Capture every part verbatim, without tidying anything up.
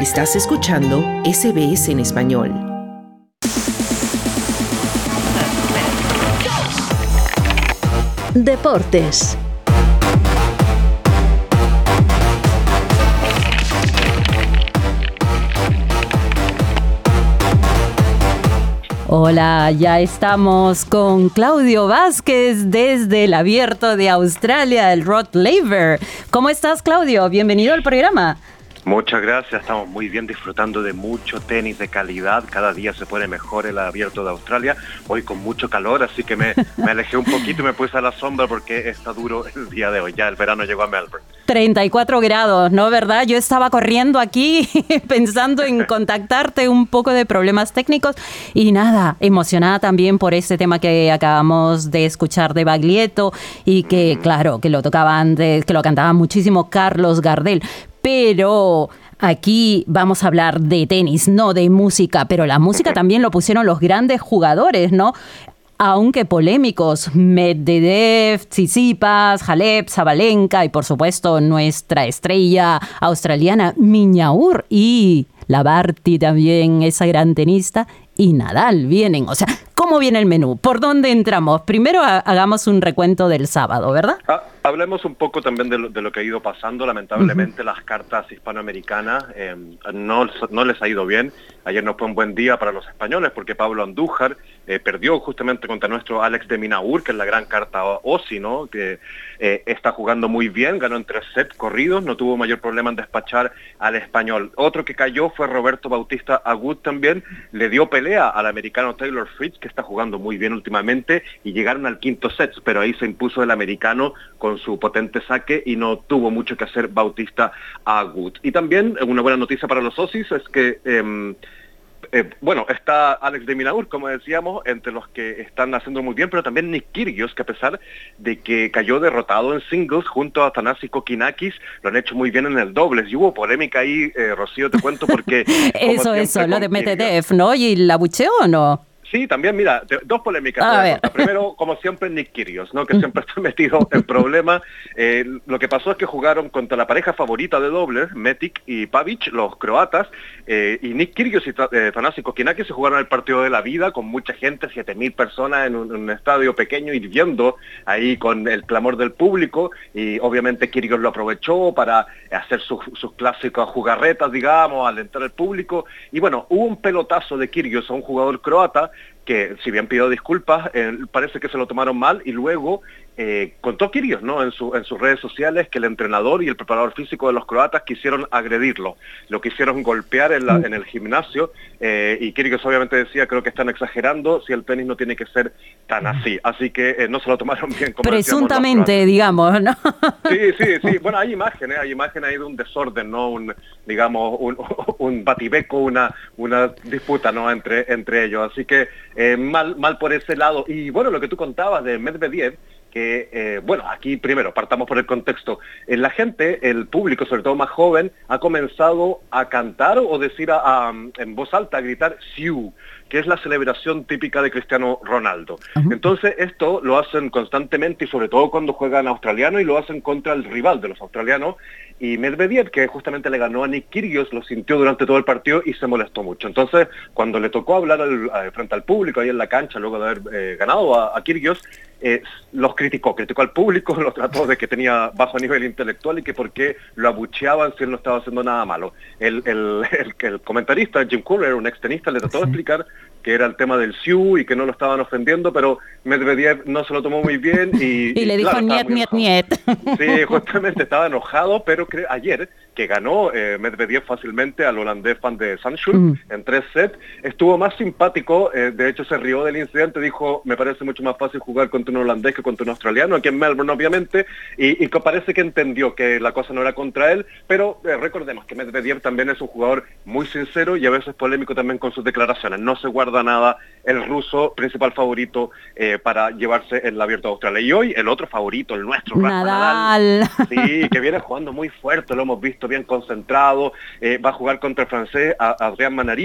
Estás escuchando S B S en español. Deportes. Hola, ya estamos con Claudio Vázquez desde el Abierto de Australia, el Rod Laver. ¿Cómo estás, Claudio? Bienvenido al programa. Muchas gracias, estamos muy bien disfrutando de mucho tenis de calidad, cada día se pone mejor el Abierto de Australia, hoy con mucho calor, así que me, me alejé un poquito y me puse a la sombra porque está duro el día de hoy, ya el verano llegó a Melbourne. treinta y cuatro grados, ¿no? ¿Verdad? Yo estaba corriendo aquí pensando en contactarte, un poco de problemas técnicos y nada, emocionada también por este tema que acabamos de escuchar de Baglietto y que, mm. claro, que lo tocaba antes, que lo cantaba muchísimo Carlos Gardel. Pero aquí vamos a hablar de tenis, no de música, pero la música también lo pusieron los grandes jugadores, ¿no? Aunque polémicos, Medvedev, Tsitsipas, Halep, Sabalenka y por supuesto nuestra estrella australiana Minyaur y la Barty también, esa gran tenista, y Nadal vienen. O sea, ¿cómo viene el menú? ¿Por dónde entramos? Primero hagamos un recuento del sábado, ¿verdad? Ah, hablemos un poco también de lo, de lo que ha ido pasando. Lamentablemente uh-huh. las cartas hispanoamericanas eh, no, no les ha ido bien. Ayer no fue un buen día para los españoles porque Pablo Andújar eh, perdió justamente contra nuestro Alex de Minaur, que es la gran carta Aussie, ¿no? Que eh, está jugando muy bien, ganó en tres sets corridos, no tuvo mayor problema en despachar al español. Otro que cayó fue Roberto Bautista Agut también, le dio pelea al americano Taylor Fritz, que está jugando muy bien últimamente, y llegaron al quinto set, pero ahí se impuso el americano con su potente saque y no tuvo mucho que hacer Bautista Agut. Y también una buena noticia para los Aussies es que eh, Eh, bueno, está Alex de Minaur, como decíamos, entre los que están haciendo muy bien, pero también Nick Kyrgios, que a pesar de que cayó derrotado en singles junto a Thanasi Kokinakis, lo han hecho muy bien en el dobles. Y hubo polémica ahí, eh, Rocío, te cuento porque... eso, eso, lo de Medvedev, ¿no? ¿Y la bucheó o no? Sí, también, mira, te, dos polémicas. A Primero, como siempre, Nick Kyrgios, ¿no? Que siempre está metido en problemas. Eh, lo que pasó es que jugaron contra la pareja favorita de dobles, Metic y Pavic, los croatas, eh, y Nick Kyrgios y eh, Thanasi Kokinakis se jugaron el partido de la vida con mucha gente, siete mil personas en un, en un estadio pequeño, hirviendo ahí con el clamor del público, y obviamente Kyrgios lo aprovechó para hacer sus, sus clásicas jugarretas, digamos, alentar al público, y bueno, hubo un pelotazo de Kyrgios a un jugador croata, que si bien pidió disculpas, eh, parece que se lo tomaron mal, y luego eh, contó Kyrgios, ¿no? en, su, en sus redes sociales que el entrenador y el preparador físico de los croatas quisieron agredirlo, lo quisieron golpear en, la, en el gimnasio, eh, y Kyrgios obviamente decía, creo que están exagerando, si el tenis no tiene que ser tan así, así que eh, no se lo tomaron bien. Como presuntamente, digamos, ¿no? Sí, sí, sí, bueno, hay imágenes, hay imágenes ahí de un desorden, ¿no? Un, digamos, un, un batibeco, una, una disputa, ¿no? Entre, entre ellos, así que eh, mal, mal por ese lado. Y bueno, lo que tú contabas de Medvedev, que, eh, bueno, aquí primero partamos por el contexto. Eh, la gente, el público, sobre todo más joven, ha comenzado a cantar o decir a, a, en voz alta, a gritar Siu, que es la celebración típica de Cristiano Ronaldo. Uh-huh. Entonces esto lo hacen constantemente y sobre todo cuando juegan australiano, y lo hacen contra el rival de los australianos, y Medvedev, que justamente le ganó a Nick Kyrgios, lo sintió durante todo el partido y se molestó mucho. Entonces, cuando le tocó hablar al, a, frente al público ahí en la cancha, luego de haber eh, ganado a, a Kyrgios, eh, los criticó, criticó al público, los trató de que tenía bajo nivel intelectual y que por qué lo abucheaban si él no estaba haciendo nada malo. El, el, el, el comentarista, Jim Courier, un ex tenista, le trató de explicar que era el tema del Siu y que no lo estaban ofendiendo, pero Medvedev no se lo tomó muy bien y... y le dijo claro, niet, niet, niet. Sí, justamente estaba enojado, pero cre- ayer, que ganó eh, Medvedev fácilmente al holandés Van de Zandschulp mm. en tres sets, estuvo más simpático, eh, de hecho se rió del incidente, dijo, me parece mucho más fácil jugar contra un holandés que contra un australiano, aquí en Melbourne obviamente, y, y que parece que entendió que la cosa no era contra él, pero eh, recordemos que Medvedev también es un jugador muy sincero y a veces polémico también con sus declaraciones, no se guarda nada el ruso, principal favorito eh, para llevarse el Abierto de Australia. Y hoy el otro favorito, el nuestro, Rafa Nadal, Nadal, sí, que viene jugando muy fuerte, lo hemos visto bien concentrado, eh, va a jugar contra el francés Adrián Manarino.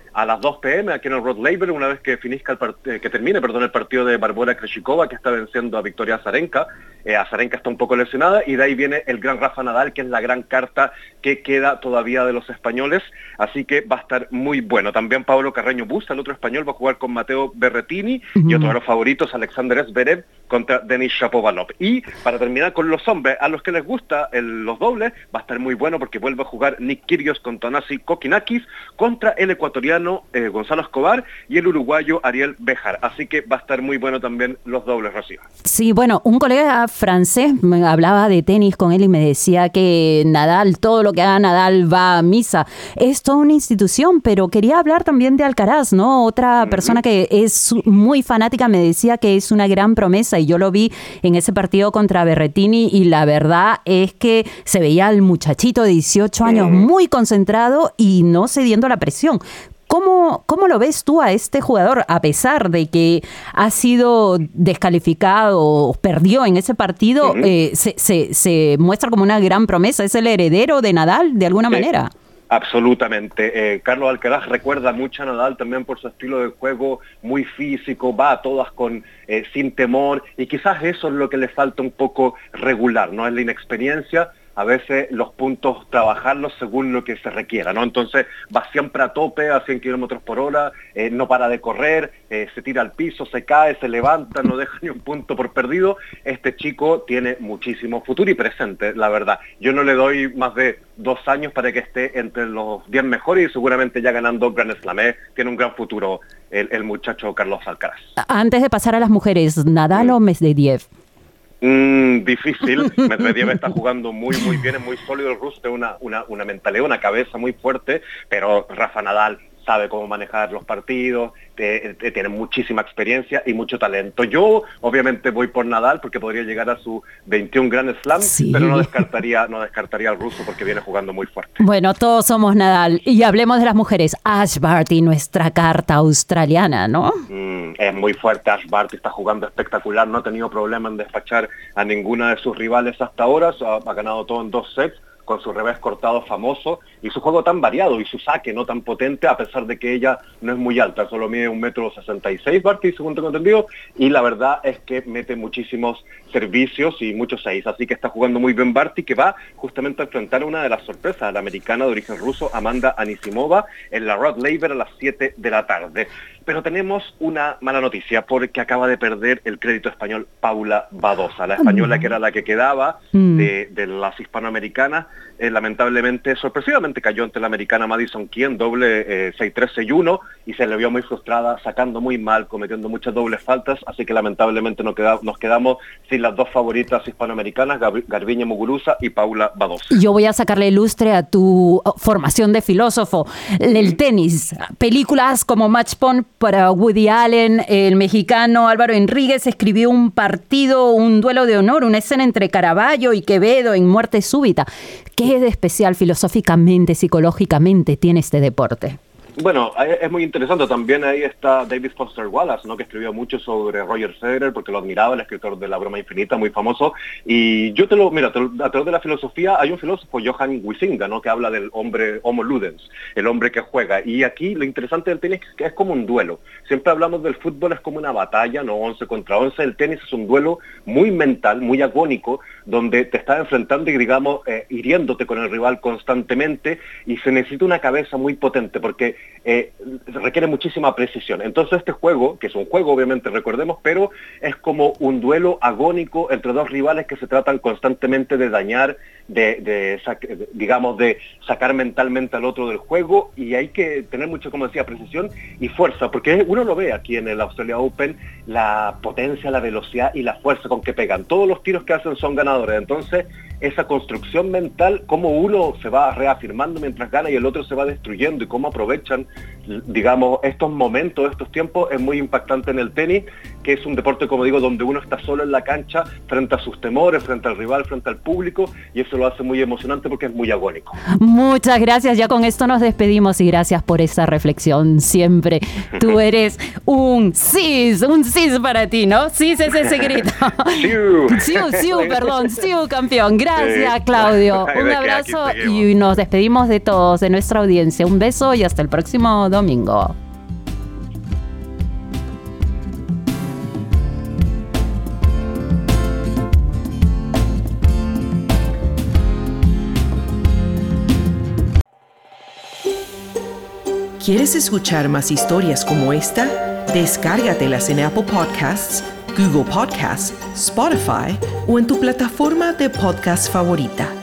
a las dos pe eme aquí en el Rod Laver, una vez que finisca el part- eh, que termine perdón, el partido de Barbora Krejcikova, que está venciendo a Victoria Azarenka. Eh, Azarenka está un poco lesionada, y de ahí viene el gran Rafa Nadal, que es la gran carta que queda todavía de los españoles, así que va a estar muy bueno. También Pablo Carreño Busta, el otro español, va a jugar con Matteo Berrettini, uh-huh. y otro de los favoritos, Alexander Zverev, contra Denis Shapovalov. Y para terminar con los hombres, a los que les gusta el, los dobles, va a estar muy bueno porque vuelve a jugar Nick Kyrgios con Thanasi Kokinakis contra el ecuatoriano eh, Gonzalo Escobar y el uruguayo Ariel Béjar. Así que va a estar muy bueno también los dobles, Rocío. Sí, bueno, un colega francés me hablaba de tenis con él y me decía que Nadal, todo lo que haga Nadal va a misa. Es toda una institución, pero quería hablar también de Alcaraz, ¿no? Otra uh-huh. persona que es muy fanática me decía que es una gran promesa, y yo lo vi en ese partido contra Berrettini, y la verdad es que se veía al muchachito de dieciocho años uh-huh. muy concentrado y no cediendo a la presión. ¿Cómo, ¿Cómo lo ves tú a este jugador, a pesar de que ha sido descalificado, perdió en ese partido? Uh-huh. eh, se, se, se muestra como una gran promesa. ¿Es el heredero de Nadal de alguna sí. manera? Absolutamente. Eh, Carlos Alcaraz recuerda mucho a Nadal también por su estilo de juego muy físico, va a todas con eh, sin temor, y quizás eso es lo que le falta un poco regular, ¿no? Es la inexperiencia, a veces los puntos trabajarlos según lo que se requiera, ¿no? Entonces va siempre a tope, a cien kilómetros por hora, eh, no para de correr, eh, se tira al piso, se cae, se levanta, no deja ni un punto por perdido. Este chico tiene muchísimo futuro y presente, la verdad. Yo no le doy más de dos años para que esté entre los diez mejores y seguramente ya ganando Grand Slam. ¿eh? Tiene un gran futuro el, el muchacho Carlos Alcaraz. Antes de pasar a las mujeres, ¿Nadal sí. o Medvedev? Mm, difícil. Medvedev está jugando muy muy bien, es muy sólido el ruso, tiene una, una, una mentalidad, una cabeza muy fuerte, pero Rafa Nadal sabe cómo manejar los partidos, eh, eh, tiene muchísima experiencia y mucho talento. Yo obviamente voy por Nadal porque podría llegar a su veintiún Grand Slam, sí. pero no descartaría, no descartaría al ruso porque viene jugando muy fuerte. Bueno, todos somos Nadal. Y hablemos de las mujeres. Ash Barty, nuestra carta australiana, ¿no? Mm, es muy fuerte. Ash Barty está jugando espectacular, no ha tenido problema en despachar a ninguna de sus rivales hasta ahora, ha, ha ganado todo en dos sets, con su revés cortado famoso y su juego tan variado y su saque no tan potente, a pesar de que ella no es muy alta, solo mide un metro sesenta y seis Barty, según tengo entendido, y la verdad es que mete muchísimos servicios y muchos seis, así que está jugando muy bien Barty, que va justamente a enfrentar a una de las sorpresas, la americana de origen ruso, Amanda Anisimova, en la Rod Laver a las siete de la tarde. Pero tenemos una mala noticia, porque acaba de perder el crédito español Paula Badosa, la española que era la que quedaba de, de las hispanoamericanas, eh, lamentablemente, sorpresivamente cayó ante la americana Madison Key en doble eh, seis tres seis uno y se le vio muy frustrada, sacando muy mal, cometiendo muchas dobles faltas, así que lamentablemente nos, queda, nos quedamos sin las dos favoritas hispanoamericanas, Gab- Garbiñe Muguruza y Paula Badosa. Yo voy a sacarle lustre a tu formación de filósofo. El tenis, películas como Match Point para Woody Allen, el mexicano Álvaro Enríquez escribió un partido, un duelo de honor, una escena entre Caravaggio y Quevedo en Muerte Súbita. ¿Qué de especial filosóficamente, psicológicamente tiene este deporte? Bueno, es muy interesante. También ahí está David Foster Wallace, ¿no? Que escribió mucho sobre Roger Federer porque lo admiraba, el escritor de La Broma Infinita, muy famoso. Y yo te lo, mira, te lo, a través de la filosofía hay un filósofo, Johan Huizinga, ¿no? Que habla del hombre Homo Ludens, el hombre que juega. Y aquí lo interesante del tenis es que es como un duelo. Siempre hablamos del fútbol, es como una batalla, no once contra once. El tenis es un duelo muy mental, muy agónico, donde te estás enfrentando y, digamos, eh, hiriéndote con el rival constantemente, y se necesita una cabeza muy potente porque Eh, requiere muchísima precisión. Entonces este juego, que es un juego obviamente, recordemos, pero es como un duelo agónico entre dos rivales que se tratan constantemente de dañar, de, de digamos, de sacar mentalmente al otro del juego, y hay que tener mucho, como decía, precisión y fuerza, porque uno lo ve aquí en el Australia Open, la potencia, la velocidad y la fuerza con que pegan. Todos los tiros que hacen son ganadores. Entonces esa construcción mental, cómo uno se va reafirmando mientras gana y el otro se va destruyendo, y cómo aprovechan, digamos, estos momentos, estos tiempos, es muy impactante en el tenis, que es un deporte, como digo, donde uno está solo en la cancha frente a sus temores, frente al rival, frente al público, y eso lo hace muy emocionante porque es muy agónico. Muchas gracias, ya con esto nos despedimos y gracias por esa reflexión siempre. Tú eres un cis, un cis para ti, ¿no? Cis es ese grito. Siu, siu, siu, perdón, siu, campeón. Gracias, sí. Claudio. Un abrazo y nos despedimos de todos, de nuestra audiencia. Un beso y hasta el próximo domingo. domingo. ¿Quieres escuchar más historias como esta? Descárgatelas en Apple Podcasts, Google Podcasts, Spotify o en tu plataforma de podcast favorita.